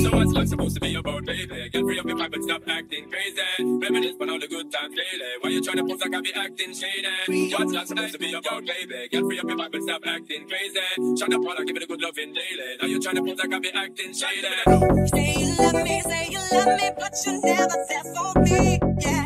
So what's life supposed to be about, baby? Get free up your mind, but stop acting crazy. Reminisce on all the good times lately. Why you trying to pose like I be acting shady? What's life supposed to be about, baby? Get free up your mind, but stop acting crazy. Shut up, I give it a good loving daily. Now you trying to pose like I be acting shady. Say you love me, but you never there for me. Yeah,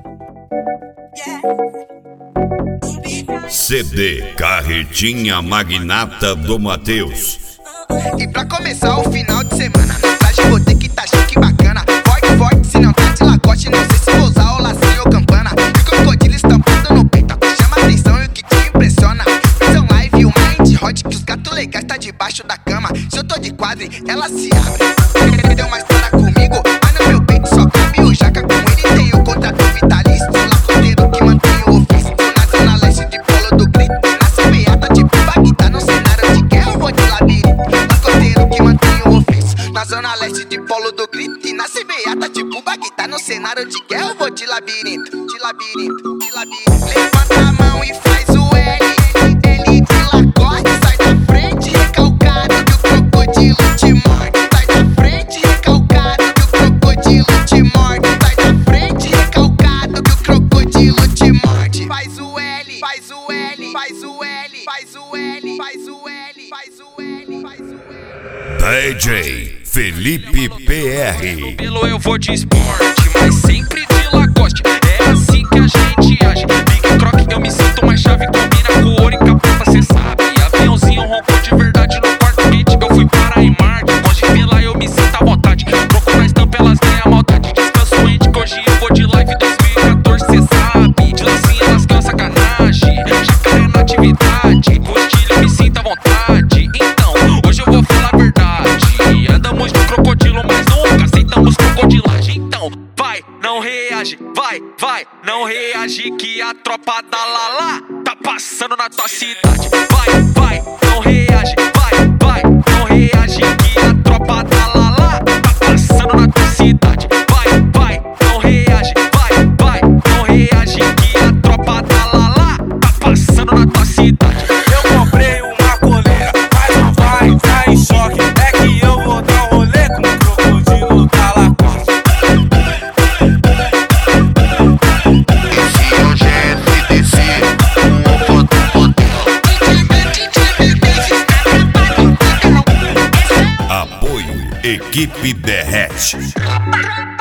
yeah. CD Carretinha Magnata do Matheus. E pra começar o final de semana, na praia vou ter que tá chique bacana. Forte, forte, se não tá de lacoste. Não sei se vou usar o lacinho ou campana. E o crocodilo estampado no peito, que chama atenção e o que te impressiona. São live, o mind hot, que os gatos legais tá debaixo da cama. Se eu tô de quadre, ela se abre. Deu uma história comigo, mas no meu peito só cabe o jaca. Com ele tem o contrato vitalício, lacoteiro que mantém o ofício. Na zona leste de Polo do Grito, na semeata de Bagdá. No cenário de guerra eu vou de labirinto. Que mantém o ofício na zona leste de Polo do Grito. E na beata tipo Bagdá. No cenário de guerra eu vou de labirinto. De labirinto, de labirinto. Levanta a mão e faz o L. L de lacoste. Sai da frente, recalcado, que o crocodilo te morde. Sai da frente, recalcado, que o crocodilo te morde. Sai da frente, recalcado, que o crocodilo te morde. Faz o L, faz o L, faz o L, faz o L, faz o L, faz o L, faz o L. DJ Felipe PR. Pelo eu vou de esporte, mas sempre de Lacoste. É assim que a gente age. Big Croc, eu me sinto mais chave. Combina com ouro e capota, cê sabe. Aviãozinho roncou de verdade no quarto quente. Eu fui para em Marte. Gosto de ver lá, eu me sinto à vontade. Troco na estampa, elas ganham a maldade. Descanso ente, que hoje eu vou de live 2014, cê sabe. De lancinha nas que é uma sacanagem. Jacaré na atividade. Com estilo, eu me sinto à vontade. Então, hoje eu vou falar a verdade. Andamos de crocodilo, mas nunca aceitamos crocodilagem. Então, vai, não reage, vai, não reage, que a tropa da Lala tá passando na tua cidade. Vai, não reage, vai, não reage, que a tropa da Lala tá passando na tua cidade. Vai, não reage, vai, não reage, que a tropa da Lala tá passando na tua cidade. Eu comprei uma coleira, mas não vai tá em choque. É que eu vou dar um rolê com o crocodilo da Lacoste. Esse é o GFDC, um foto Apoio Equipe Derrete.